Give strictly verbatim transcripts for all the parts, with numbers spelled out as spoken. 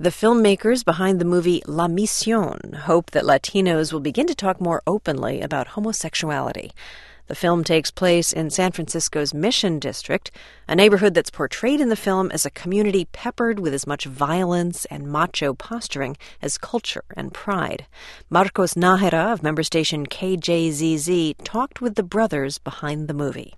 The filmmakers behind the movie La Misión hope that Latinos will begin to talk more openly about homosexuality. The film takes place in San Francisco's Mission District, a neighborhood that's portrayed in the film as a community peppered with as much violence and macho posturing as culture and pride. Marcos Nájera of member station K J Z Z talked with the brothers behind the movie.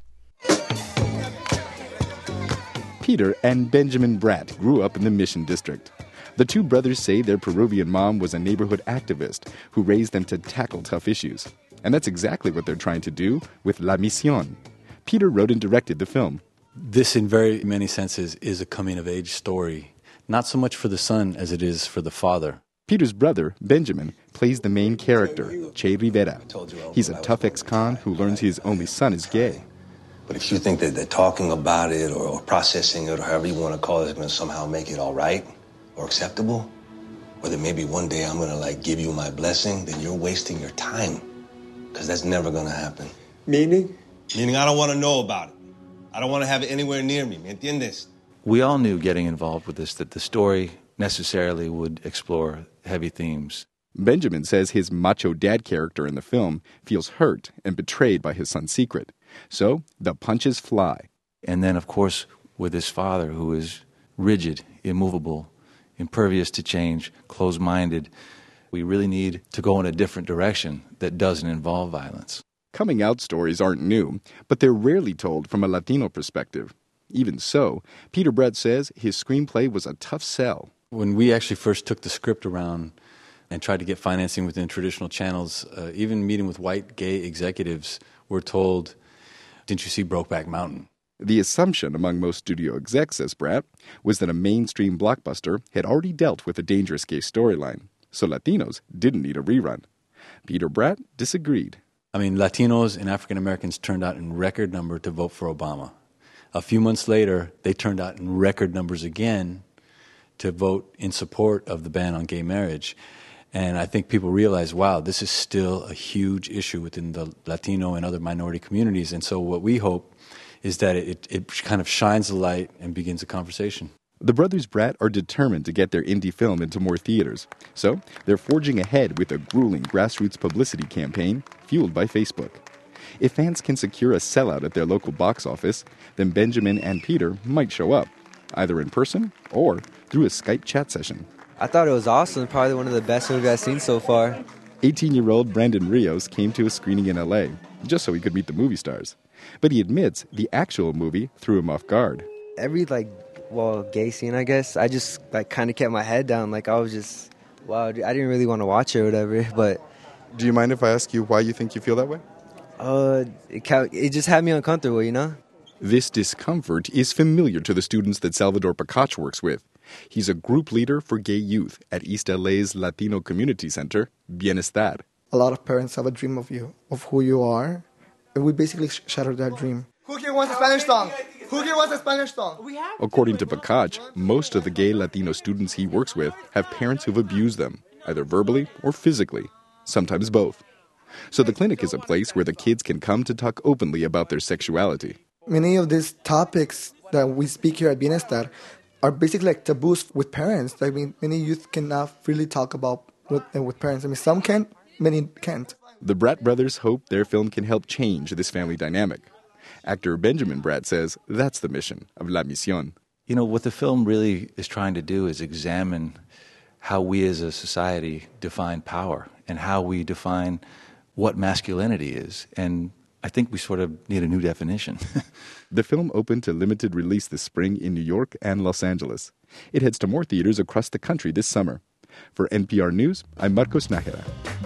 Peter and Benjamin Bratt grew up in the Mission District. The two brothers say their Peruvian mom was a neighborhood activist who raised them to tackle tough issues. And that's exactly what they're trying to do with La Misión. Peter wrote and directed the film. This, in very many senses, is a coming-of-age story, not so much for the son as it is for the father. Peter's brother, Benjamin, plays the main character, Che Rivera. He's a tough ex-con who learns his only son is gay. But if you think that they're talking about it or, or processing it or however you want to call it is going to somehow make it all right or acceptable, or that maybe one day I'm going to, like, give you my blessing, then you're wasting your time. Because that's never going to happen. Meaning? Meaning I don't want to know about it. I don't want to have it anywhere near me. ¿Me entiendes? We all knew getting involved with this that the story necessarily would explore heavy themes. Benjamin says his macho dad character in the film feels hurt and betrayed by his son's secret. So the punches fly. And then, of course, with his father, who is rigid, immovable, impervious to change, closed-minded, we really need to go in a different direction that doesn't involve violence. Coming out stories aren't new, but they're rarely told from a Latino perspective. Even so, Peter Bratt says his screenplay was a tough sell. When we actually first took the script around and tried to get financing within traditional channels, uh, even meeting with white gay executives, we're told, "Didn't you see Brokeback Mountain?" The assumption among most studio execs, says Bratt, was that a mainstream blockbuster had already dealt with a dangerous gay storyline, so Latinos didn't need a rerun. Peter Bratt disagreed. I mean, Latinos and African Americans turned out in record number to vote for Obama. A few months later, they turned out in record numbers again to vote in support of the ban on gay marriage. And I think people realize, wow, this is still a huge issue within the Latino and other minority communities. And so what we hope is that it, it kind of shines a light and begins a conversation. The brothers Bratt are determined to get their indie film into more theaters. So they're forging ahead with a grueling grassroots publicity campaign fueled by Facebook. If fans can secure a sellout at their local box office, then Benjamin and Peter might show up, either in person or through a Skype chat session. I thought it was awesome. Probably one of the best movies I've seen so far. eighteen-year-old Brandon Rios came to a screening in L A just so he could meet the movie stars. But he admits the actual movie threw him off guard. Every, like, well, gay scene, I guess, I just, like, kind of kept my head down. Like, I was just, wow, I didn't really want to watch it or whatever, but... Do you mind if I ask you why you think you feel that way? Uh, it, it just had me uncomfortable, you know? This discomfort is familiar to the students that Salvador Pacach works with. He's a group leader for gay youth at East L A's Latino Community Center, Bienestar. A lot of parents have a dream of you, of who you are, and we basically shatter that dream. Who here wants a Spanish song? Who here wants a Spanish song? According to Pacach, most of the gay Latino students he works with have parents who've abused them, either verbally or physically, sometimes both. So the clinic is a place where the kids can come to talk openly about their sexuality. Many of these topics that we speak here at Bienestar are basically like taboos with parents. I mean, many youth cannot freely talk about with, with parents. I mean, some can, many can't. The Bratt brothers hope their film can help change this family dynamic. Actor Benjamin Bratt says that's the mission of La Misión. You know, what the film really is trying to do is examine how we as a society define power and how we define what masculinity is. And I think we sort of need a new definition. The film opened to limited release this spring in New York and Los Angeles. It heads to more theaters across the country this summer. For N P R News, I'm Marcos Nájera.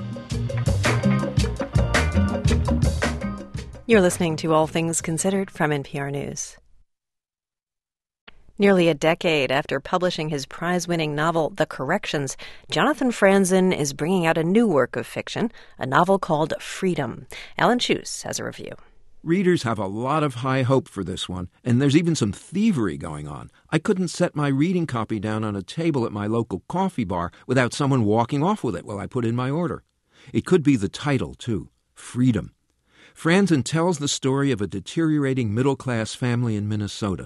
You're listening to All Things Considered from N P R News. Nearly a decade after publishing his prize-winning novel, The Corrections, Jonathan Franzen is bringing out a new work of fiction, a novel called Freedom. Alan Schuss has a review. Readers have a lot of high hope for this one, and there's even some thievery going on. I couldn't set my reading copy down on a table at my local coffee bar without someone walking off with it while I put in my order. It could be the title, too, Freedom. Franzen tells the story of a deteriorating middle-class family in Minnesota.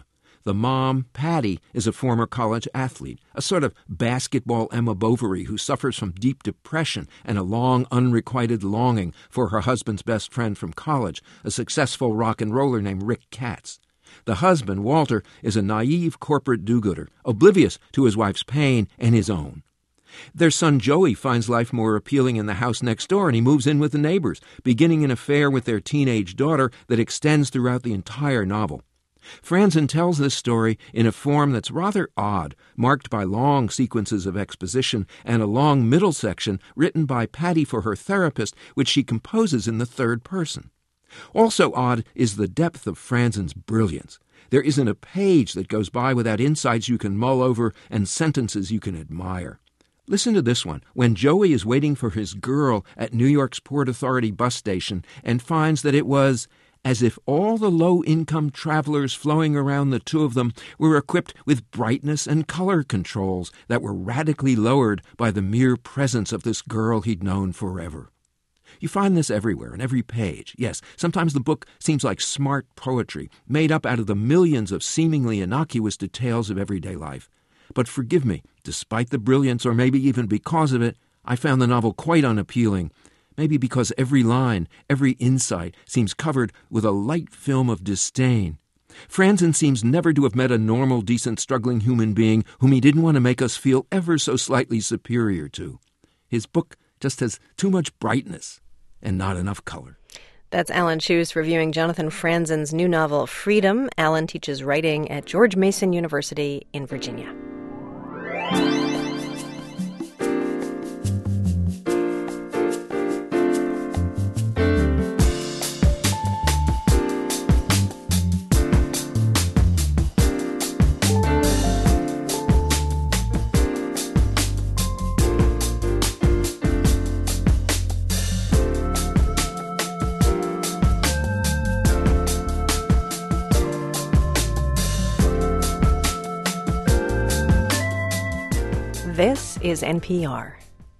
The mom, Patty, is a former college athlete, a sort of basketball Emma Bovary who suffers from deep depression and a long, unrequited longing for her husband's best friend from college, a successful rock and roller named Rick Katz. The husband, Walter, is a naive corporate do-gooder, oblivious to his wife's pain and his own. Their son Joey finds life more appealing in the house next door, and he moves in with the neighbors, beginning an affair with their teenage daughter that extends throughout the entire novel. Franzen tells this story in a form that's rather odd, marked by long sequences of exposition and a long middle section written by Patty for her therapist, which she composes in the third person. Also odd is the depth of Franzen's brilliance. There isn't a page that goes by without insights you can mull over and sentences you can admire. Listen to this one, when Joey is waiting for his girl at New York's Port Authority bus station and finds that it was as if all the low-income travelers flowing around the two of them were equipped with brightness and color controls that were radically lowered by the mere presence of this girl he'd known forever. You find this everywhere, on every page. Yes, sometimes the book seems like smart poetry, made up out of the millions of seemingly innocuous details of everyday life. But forgive me, despite the brilliance, or maybe even because of it, I found the novel quite unappealing. Maybe because every line, every insight seems covered with a light film of disdain. Franzen seems never to have met a normal, decent, struggling human being whom he didn't want to make us feel ever so slightly superior to. His book just has too much brightness and not enough color. That's Alan Schuss reviewing Jonathan Franzen's new novel, Freedom. Alan teaches writing at George Mason University in Virginia. This is N P R.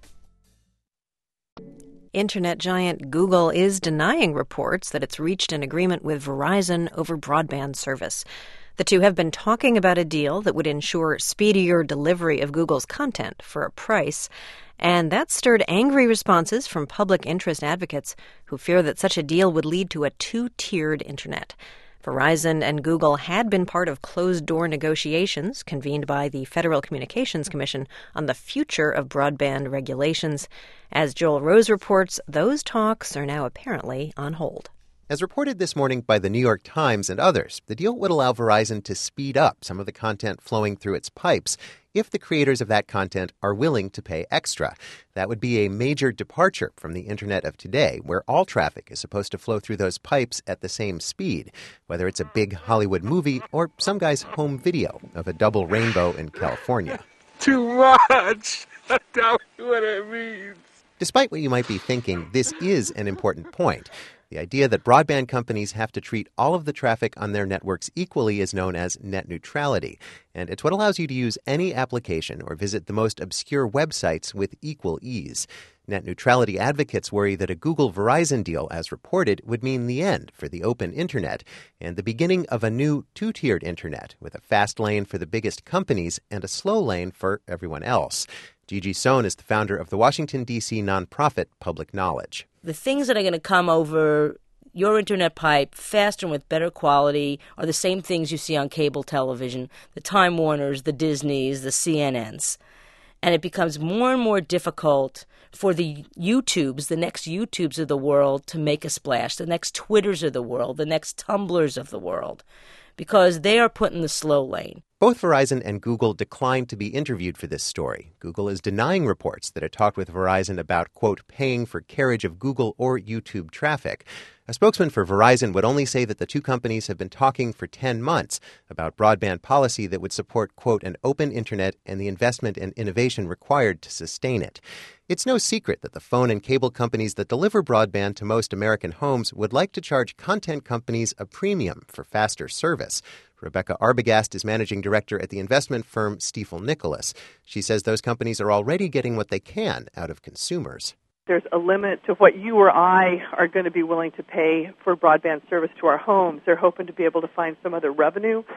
Internet giant Google is denying reports that it's reached an agreement with Verizon over broadband service. The two have been talking about a deal that would ensure speedier delivery of Google's content for a price, and that stirred angry responses from public interest advocates who fear that such a deal would lead to a two-tiered internet. Verizon and Google had been part of closed-door negotiations convened by the Federal Communications Commission on the future of broadband regulations. As Joel Rose reports, those talks are now apparently on hold. As reported this morning by the New York Times and others, the deal would allow Verizon to speed up some of the content flowing through its pipes if the creators of that content are willing to pay extra. That would be a major departure from the Internet of today, where all traffic is supposed to flow through those pipes at the same speed, whether it's a big Hollywood movie or some guy's home video of a double rainbow in California. Too much! That's what it means. Despite what you might be thinking, this is an important point. The idea that broadband companies have to treat all of the traffic on their networks equally is known as net neutrality, and it's what allows you to use any application or visit the most obscure websites with equal ease. Net neutrality advocates worry that a Google-Verizon deal, as reported, would mean the end for the open internet and the beginning of a new two-tiered internet with a fast lane for the biggest companies and a slow lane for everyone else. Gigi Sohn is the founder of the Washington, D C nonprofit Public Knowledge. The things that are going to come over your internet pipe faster and with better quality are the same things you see on cable television, the Time Warners, the Disneys, the C N Ns. And it becomes more and more difficult for the YouTubes, the next YouTubes of the world, to make a splash, the next Twitters of the world, the next Tumblrs of the world, because they are put in the slow lane. Both Verizon and Google declined to be interviewed for this story. Google is denying reports that it talked with Verizon about, quote, paying for carriage of Google or YouTube traffic. A spokesman for Verizon would only say that the two companies have been talking for ten months about broadband policy that would support, quote, an open internet and the investment and innovation required to sustain it. It's no secret that the phone and cable companies that deliver broadband to most American homes would like to charge content companies a premium for faster service. Rebecca Arbogast is managing director at the investment firm Stifel Nicholas. She says those companies are already getting what they can out of consumers. There's a limit to what you or I are going to be willing to pay for broadband service to our homes. They're hoping to be able to find some other revenue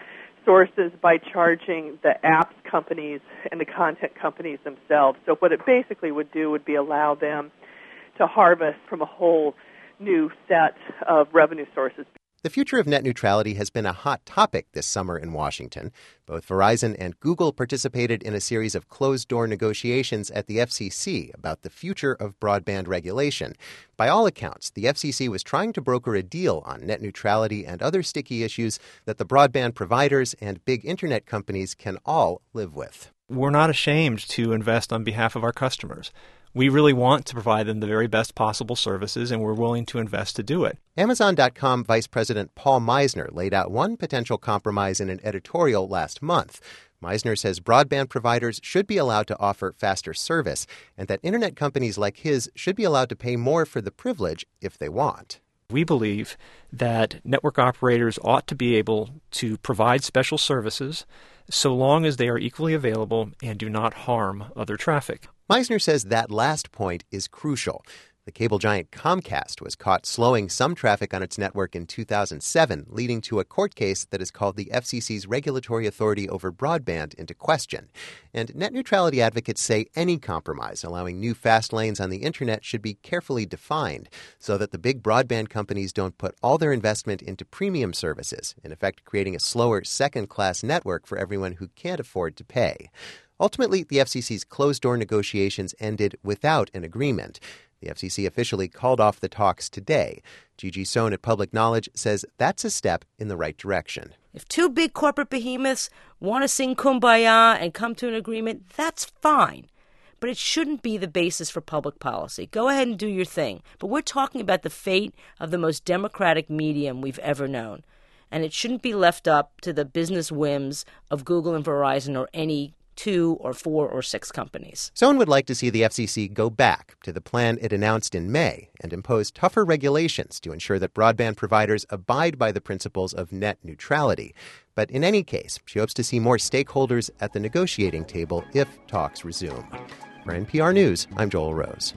sources by charging the apps companies and the content companies themselves. So what it basically would do would be allow them to harvest from a whole new set of revenue sources. The future of net neutrality has been a hot topic this summer in Washington. Both Verizon and Google participated in a series of closed-door negotiations at the F C C about the future of broadband regulation. By all accounts, the F C C was trying to broker a deal on net neutrality and other sticky issues that the broadband providers and big internet companies can all live with. We're not ashamed to invest on behalf of our customers. We really want to provide them the very best possible services, and we're willing to invest to do it. Amazon dot com Vice President Paul Meisner laid out one potential compromise in an editorial last month. Meisner says broadband providers should be allowed to offer faster service, and that internet companies like his should be allowed to pay more for the privilege if they want. We believe that network operators ought to be able to provide special services so long as they are equally available and do not harm other traffic. Meisner says that last point is crucial. The cable giant Comcast was caught slowing some traffic on its network in two thousand seven, leading to a court case that has called the F C C's regulatory authority over broadband into question. And net neutrality advocates say any compromise allowing new fast lanes on the internet should be carefully defined so that the big broadband companies don't put all their investment into premium services, in effect creating a slower second-class network for everyone who can't afford to pay. Ultimately, the F C C's closed-door negotiations ended without an agreement. The F C C officially called off the talks today. Gigi Sohn at Public Knowledge says that's a step in the right direction. If two big corporate behemoths want to sing Kumbaya and come to an agreement, that's fine. But it shouldn't be the basis for public policy. Go ahead and do your thing. But we're talking about the fate of the most democratic medium we've ever known. And it shouldn't be left up to the business whims of Google and Verizon or any two or four or six companies. Sohn would like to see the F C C go back to the plan it announced in May and impose tougher regulations to ensure that broadband providers abide by the principles of net neutrality. But in any case, she hopes to see more stakeholders at the negotiating table if talks resume. For N P R News, I'm Joel Rose.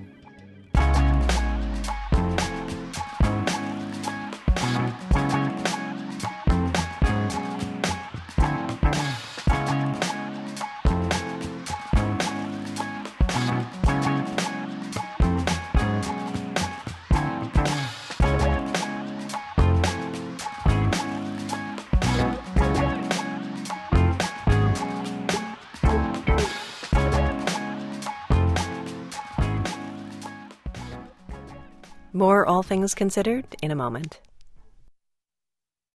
More All Things Considered in a moment.